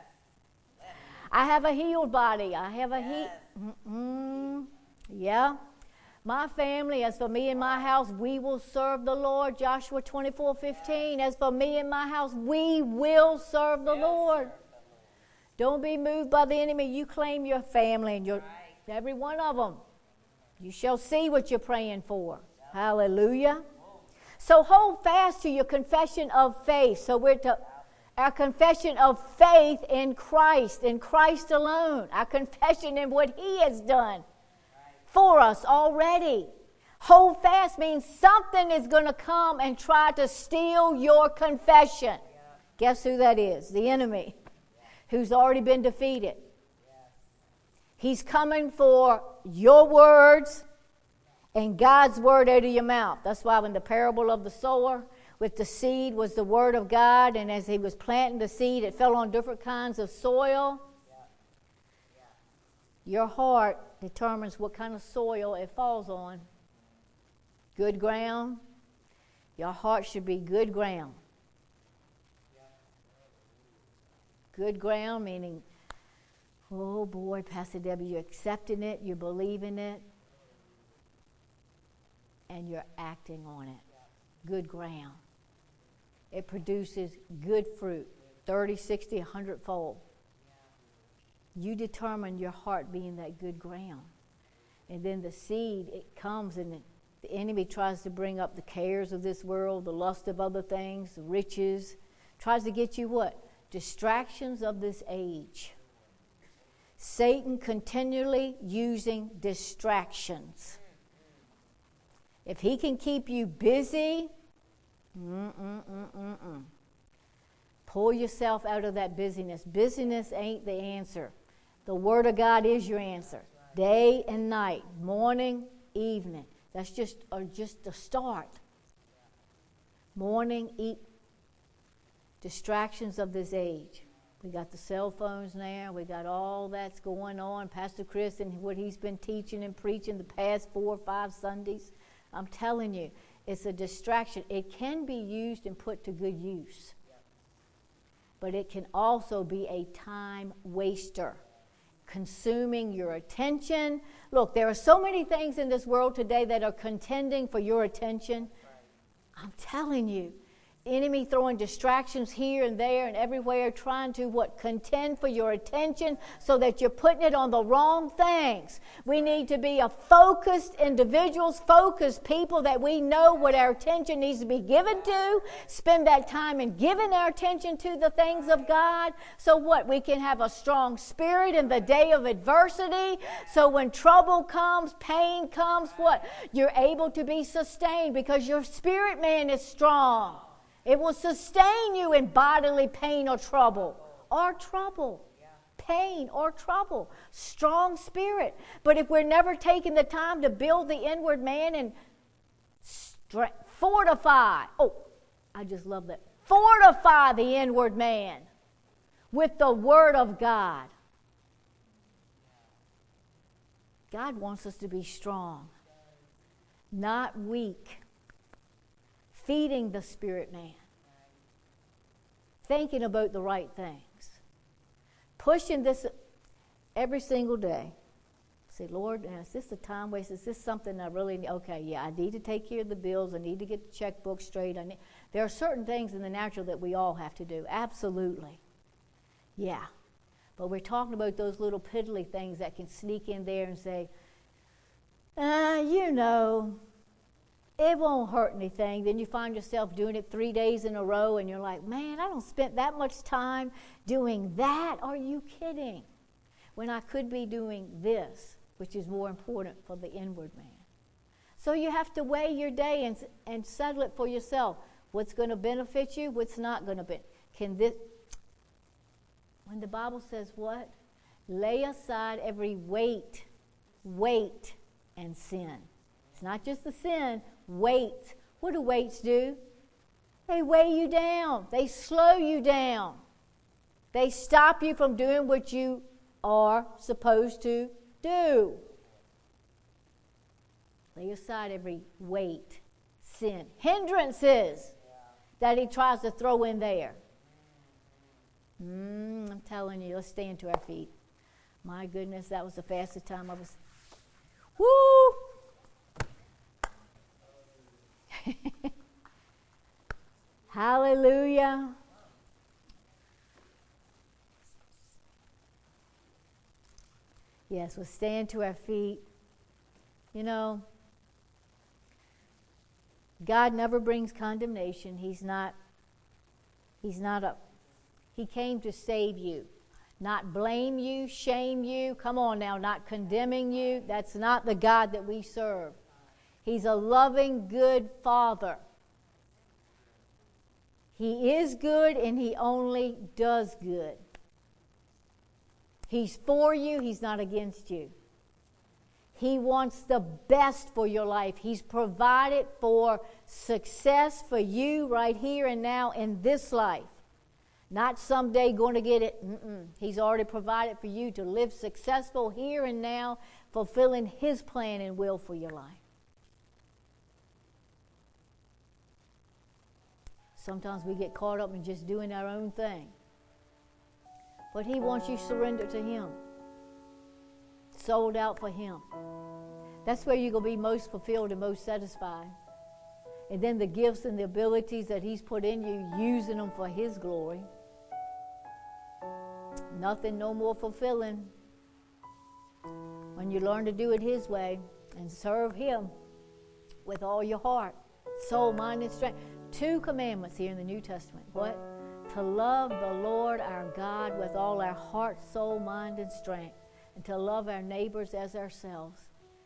I have a healed body. I have a yes. healed. Yeah. My family, as for me and my house, we will serve the Lord. Joshua twenty-four fifteen. As for me and my house, we will serve the yes, Lord. Don't be moved by the enemy. You claim your family and your right. every one of them. You shall see what you're praying for. Yep. Hallelujah. So hold fast to your confession of faith. So we're to our confession of faith in Christ, in Christ alone. Our confession in what he has done for us already. Hold fast means something is going to come and try to steal your confession. Yeah. Guess who that is? The enemy, yeah. who's already been defeated. Yes. He's coming for your words and God's word out of your mouth. That's why when the parable of the sower with the seed was the word of God, and as he was planting the seed, it fell on different kinds of soil. Yeah. Yeah. Your heart determines what kind of soil it falls on. Good ground. Your heart should be good ground. Good ground meaning, oh boy, Pastor Debbie, you're accepting it, you're believing it, and you're acting on it. Good ground. It produces good fruit, thirty, sixty, one hundred fold. You determine your heart being that good ground. And then the seed, it comes and it, the enemy tries to bring up the cares of this world, the lust of other things, the riches. Tries to get you what? Distractions of this age. Satan continually using distractions. If he can keep you busy, mm-mm-mm-mm-mm. pull yourself out of that busyness. Busyness ain't the answer. The Word of God is your answer. Day and night, morning, evening. That's just, or just the start. Morning, eat. Distractions of this age. We got the cell phones now. We got all that's going on. Pastor Chris and what he's been teaching and preaching the past four or five Sundays. I'm telling you, it's a distraction. It can be used and put to good use. But it can also be a time waster. Consuming your attention. Look, there are so many things in this world today that are contending for your attention. I'm telling you, enemy throwing distractions here and there and everywhere, trying to what contend for your attention so that you're putting it on the wrong things. We need to be a focused individuals, focused people that we know what our attention needs to be given to. Spend that time in giving our attention to the things of God. So what? We can have a strong spirit in the day of adversity. So when trouble comes, pain comes, what? You're able to be sustained because your spirit man is strong. It will sustain you in bodily pain or trouble. Or trouble. Pain or trouble. Strong spirit. But if we're never taking the time to build the inward man and stre- fortify. Oh, I just love that. Fortify the inward man with the Word of God. God wants us to be strong, not weak. Feeding the spirit man. Thinking about the right things. Pushing this every single day. Say, Lord, is this a time waste? Is this something I really need? Okay, yeah, I need to take care of the bills. I need to get the checkbook straight. I need, there are certain things in the natural that we all have to do. Absolutely. Yeah. But we're talking about those little piddly things that can sneak in there and say, uh, you know, it won't hurt anything. Then you find yourself doing it three days in a row and you're like, man, I don't spend that much time doing that. Are you kidding? When I could be doing this, which is more important for the inward man. So you have to weigh your day and, and settle it for yourself. What's going to benefit you? What's not going to benefit? Can this, when the Bible says what? Lay aside every weight, weight, and sin. It's not just the sin. Weights. What do weights do? They weigh you down. They slow you down. They stop you from doing what you are supposed to do. Lay aside every weight, sin, hindrances that he tries to throw in there. Mm, I'm telling you, let's stand to our feet. My goodness, that was the fastest time I was. Woo! Hallelujah. Yes, we'll stand to our feet. You know, God never brings condemnation. He's not, he's not a, he came to save you. Not blame you, shame you. Come on now, not condemning you. That's not the God that we serve. He's a loving, good Father. He is good and He only does good. He's for you. He's not against you. He wants the best for your life. He's provided for success for you right here and now in this life. Not someday going to get it. Mm-mm. He's already provided for you to live successful here and now, fulfilling His plan and will for your life. Sometimes we get caught up in just doing our own thing. But He wants you surrendered to Him. Sold out for Him. That's where you're going to be most fulfilled and most satisfied. And then the gifts and the abilities that He's put in you, using them for His glory. Nothing no more fulfilling when you learn to do it His way and serve Him with all your heart, soul, mind, and strength. Two commandments here in the New Testament. What? To love the Lord our God with all our heart, soul, mind, and strength. And to love our neighbors as ourselves.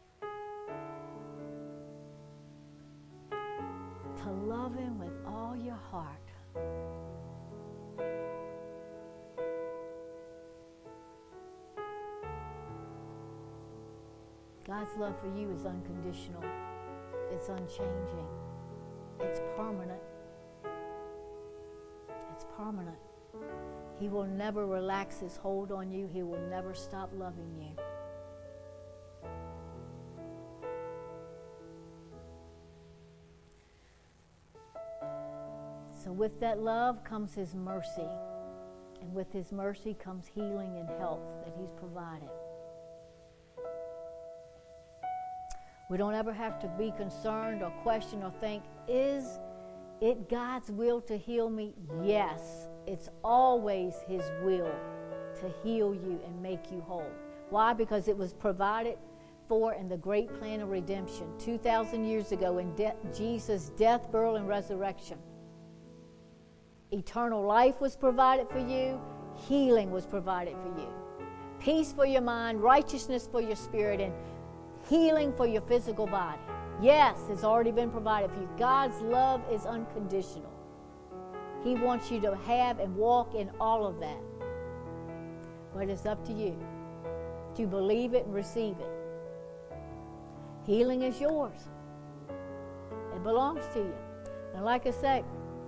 To love Him with all your heart. God's love for you is unconditional. It's unchanging. It's permanent. It's permanent. He will never relax His hold on you. He will never stop loving you. So with that love comes His mercy. And with His mercy comes healing and health that He's provided. We don't ever have to be concerned or question or think, is it God's will to heal me? Yes. It's always His will to heal you and make you whole. Why? Because it was provided for in the great plan of redemption two thousand years ago in de- Jesus' death, burial, and resurrection. Eternal life was provided for you. Healing was provided for you. Peace for your mind, righteousness for your spirit, and healing for your physical body. Yes, it's already been provided for you. God's love is unconditional. He wants you to have and walk in all of that. But it's up to you to believe it and receive it. Healing is yours. It belongs to you. And like I say,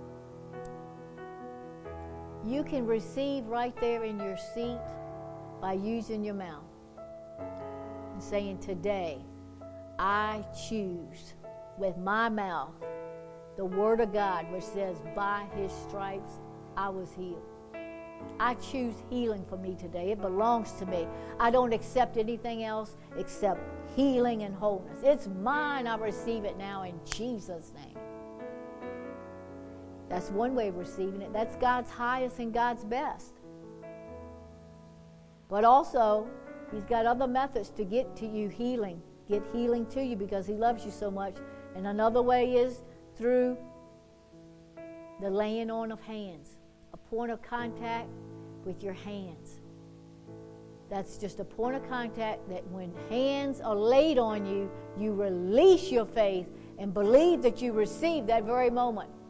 you can receive right there in your seat by using your mouth and saying, today, I choose with my mouth the Word of God, which says, by His stripes I was healed. I choose healing for me today. It belongs to me. I don't accept anything else except healing and wholeness. It's mine. I receive it now in Jesus' name. That's one way of receiving it. That's God's highest and God's best. But also, He's got other methods to get to you healing. Get healing to you because He loves you so much. And another way is through the laying on of hands. A point of contact with your hands. That's just a point of contact that when hands are laid on you, you release your faith and believe that you receive that very moment.